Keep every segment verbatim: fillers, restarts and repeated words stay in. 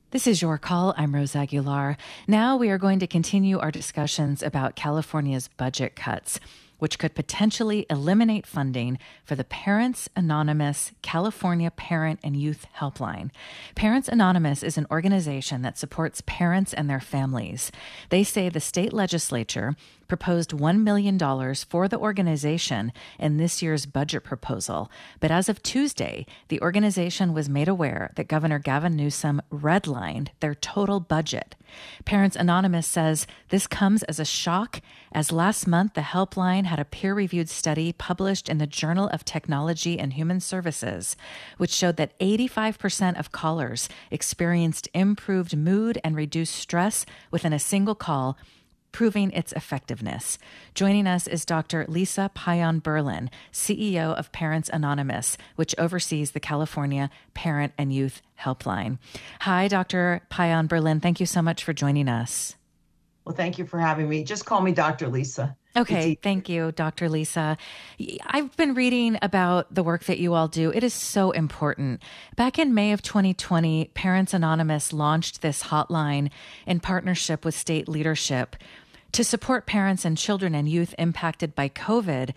This is Your Call. I'm Rose Aguilar. Now we are going to continue our discussions about California's budget cuts, which could potentially eliminate funding for the Parents Anonymous California Parent and Youth Helpline. Parents Anonymous is an organization that supports parents and their families. They say the state legislature proposed one million dollars for the organization in this year's budget proposal. But as of Tuesday, the organization was made aware that Governor Gavin Newsom redlined their total budget. Parents Anonymous says this comes as a shock, as last month the helpline had a peer-reviewed study published in the Journal of Technology and Human Services, which showed that eighty-five percent of callers experienced improved mood and reduced stress within a single call, proving its effectiveness. Joining us is Doctor Lisa Payan-Berlin, C E O of Parents Anonymous, which oversees the California Parent and Youth Helpline. Hi, Doctor Payan-Berlin. Thank you so much for joining us. Well, thank you for having me. Just call me Doctor Lisa. Okay, thank you, Doctor Lisa. I've been reading about the work that you all do. It is so important. Back in May of twenty twenty, Parents Anonymous launched this hotline in partnership with state leadership to support parents and children and youth impacted by COVID.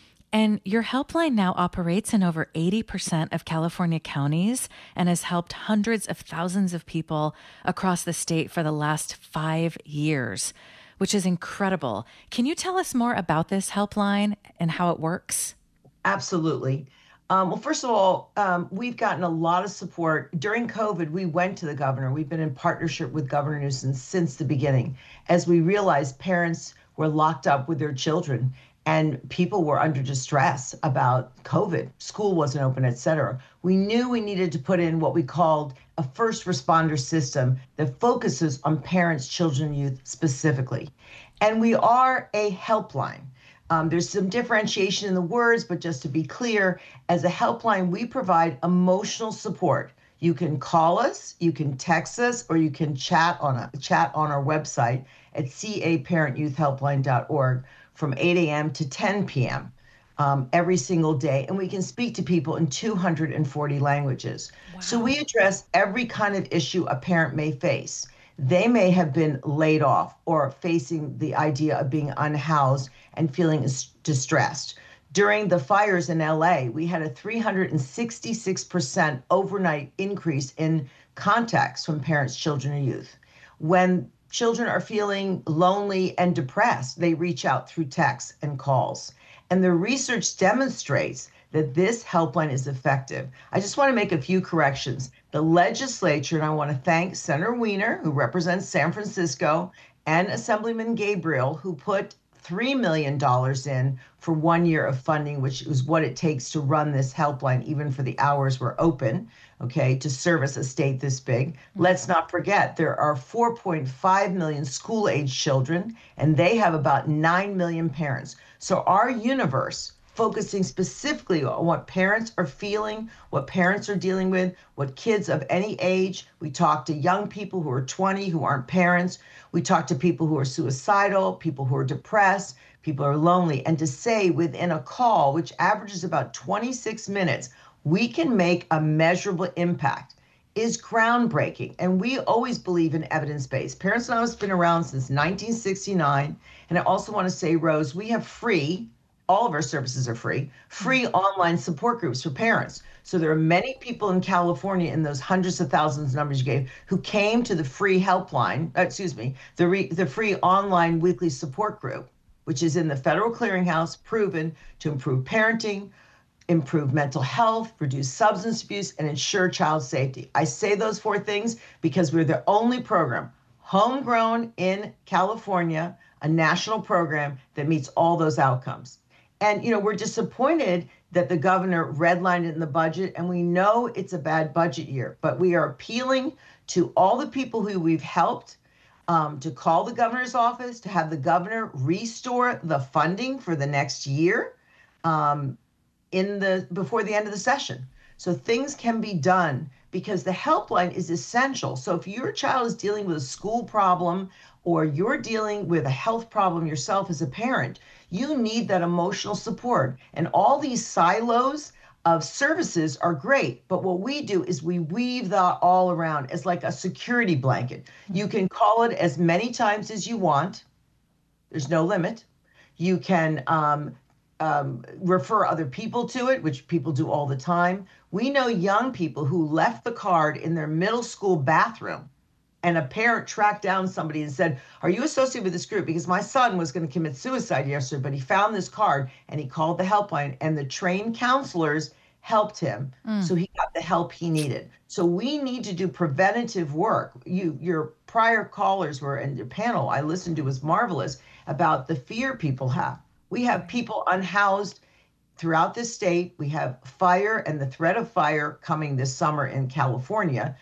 And your helpline now operates in over eighty percent of California counties and has helped hundreds of thousands of people across the state for the last five years, which is incredible. Can you tell us more about this helpline and how it works? Absolutely. Um, well, first of all, um, we've gotten a lot of support. During COVID, we went to the governor. We've been in partnership with Governor Newsom since the beginning, as we realized parents were locked up with their children and people were under distress about COVID. School wasn't open, et cetera. We knew we needed to put in what we called a first responder system that focuses on parents, children, and youth specifically. And we are a helpline. Um, there's some differentiation in the words, but just to be clear, as a helpline, we provide emotional support. You can call us, you can text us, or you can chat on a, chat on our website at c a parent youth helpline dot org from eight a.m. to ten p.m. Um, every single day. And we can speak to people in two hundred forty languages. Wow. So we address every kind of issue a parent may face. They may have been laid off or facing the idea of being unhoused and feeling distressed. During the fires in L A, we had a three hundred sixty-six percent overnight increase in contacts from parents, children, and youth. When children are feeling lonely and depressed, they reach out through texts and calls. And the research demonstrates that this helpline is effective. I just want to make a few corrections. The legislature, and I want to thank Senator Wiener, who represents San Francisco, and Assemblyman Gabriel, who put three million dollars in for one year of funding, which is what it takes to run this helpline, even for the hours we're open, okay, to service a state this big. Let's not forget, there are four point five million school-age children, and they have about nine million parents. So our universe, focusing specifically on what parents are feeling, what parents are dealing with, what kids of any age. We talk to young people who are twenty, who aren't parents. We talk to people who are suicidal, people who are depressed, people who are lonely. And to say within a call, which averages about twenty-six minutes, we can make a measurable impact is groundbreaking. And we always believe in evidence-based. Parents Anonymous has been around since nineteen sixty-nine. And I also want to say, Rose, we have free, all of our services are free, free online support groups for parents. So there are many people in California, in those hundreds of thousands of numbers you gave, who came to the free helpline, uh, excuse me, the, re, the free online weekly support group, which is in the Federal Clearinghouse, proven to improve parenting, improve mental health, reduce substance abuse, and ensure child safety. I say those four things because we're the only program, homegrown in California, a national program that meets all those outcomes. And, you know, we're disappointed that the governor redlined it in the budget, and we know it's a bad budget year, but we are appealing to all the people who we've helped um, to call the governor's office, to have the governor restore the funding for the next year um, in the before the end of the session. So things can be done because the helpline is essential. So if your child is dealing with a school problem or you're dealing with a health problem yourself as a parent, you need that emotional support. And all these silos of services are great, but what we do is we weave that all around as like a security blanket. You can call it as many times as you want. There's no limit. You can um, um, refer other people to it, which people do all the time. We know young people who left the card in their middle school bathroom, and a parent tracked down somebody and said, "Are you associated with this group? Because my son was going to commit suicide yesterday, but he found this card," and he called the helpline, and the trained counselors helped him. Mm. So he got the help he needed. So we need to do preventative work. You, your prior callers were, and your panel I listened to was marvelous about the fear people have. We have people unhoused throughout the state. We have fire and the threat of fire coming this summer in California.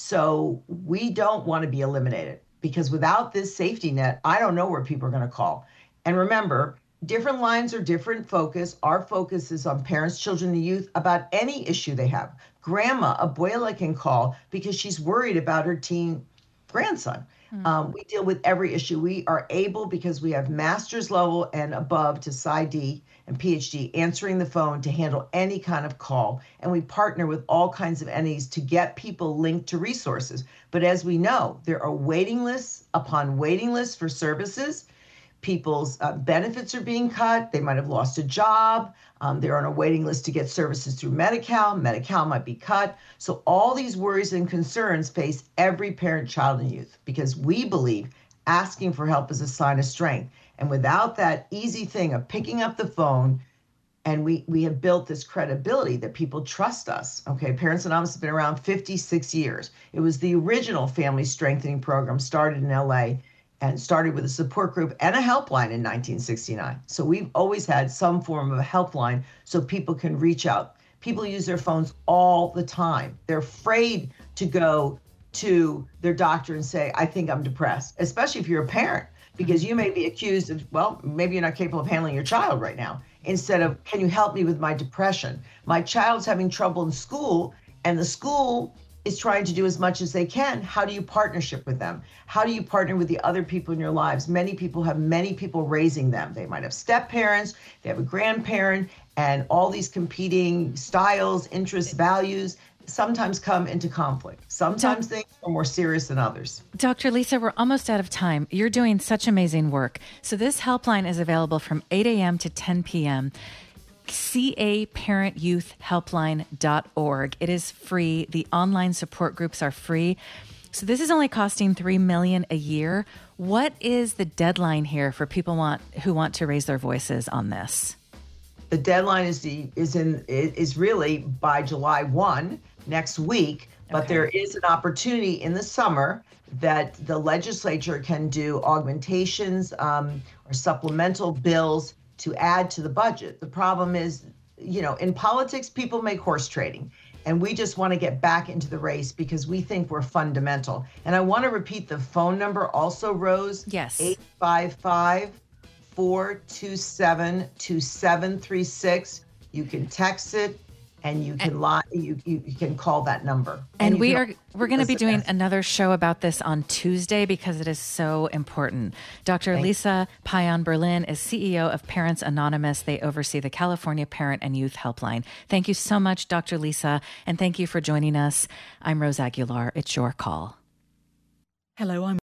So we don't want to be eliminated, because without this safety net, I don't know where people are going to call. And remember, different lines are different focus. Our focus is on parents, children, and youth about any issue they have. Grandma, abuela, can call because she's worried about her teen grandson. Mm. Um, we deal with every issue. We are able, because we have master's level and above to S I D and P H D, answering the phone to handle any kind of call. And we partner with all kinds of entities to get people linked to resources. But as we know, there are waiting lists upon waiting lists for services. People's uh, benefits are being cut. They might have lost a job. Um, they're on a waiting list to get services through Medi-Cal. Medi-Cal might be cut. So all these worries and concerns face every parent, child, and youth, because we believe asking for help is a sign of strength. And without that easy thing of picking up the phone, and we, we have built this credibility that people trust us. Okay, Parents Anonymous has been around fifty-six years. It was the original family strengthening program, started in L A, and started with a support group and a helpline in nineteen sixty-nine. So we've always had some form of a helpline so people can reach out. People use their phones all the time. They're afraid to go to their doctor and say, "I think I'm depressed," especially if you're a parent, because you may be accused of, well, maybe you're not capable of handling your child right now. Instead of, "Can you help me with my depression? My child's having trouble in school, and the school is trying to do as much as they can." How do you partnership with them? How do you partner with the other people in your lives? Many people have many people raising them. They might have step parents, they have a grandparent, and all these competing styles, interests, values sometimes come into conflict. Sometimes things are more serious than others. Doctor Lisa, we're almost out of time. You're doing such amazing work. So this helpline is available from eight a.m. to ten p.m. C A parent youth helpline dot org. It is free. The online support groups are free. So this is only costing three million dollars a year. What is the deadline here for people want who want to raise their voices on this? The deadline is the is in is really by July first, next week, but okay. There is an opportunity in the summer that the legislature can do augmentations um, or supplemental bills to add to the budget. The problem is, you know, in politics, people make horse trading, and we just want to get back into the race because we think we're fundamental. And I want to repeat the phone number also, Rose. Yes. eight five five, four two seven, two seven three six. You can text it, and you can lie, you, you you can call that number. And, and we are we're going to be doing another show about this on Tuesday because it is so important. Doctor Thanks. Lisa Payan Berlin is C E O of Parents Anonymous. They oversee the California Parent and Youth Helpline. Thank you so much, Doctor Lisa, and thank you for joining us. I'm Rose Aguilar. It's your call. Hello, I'm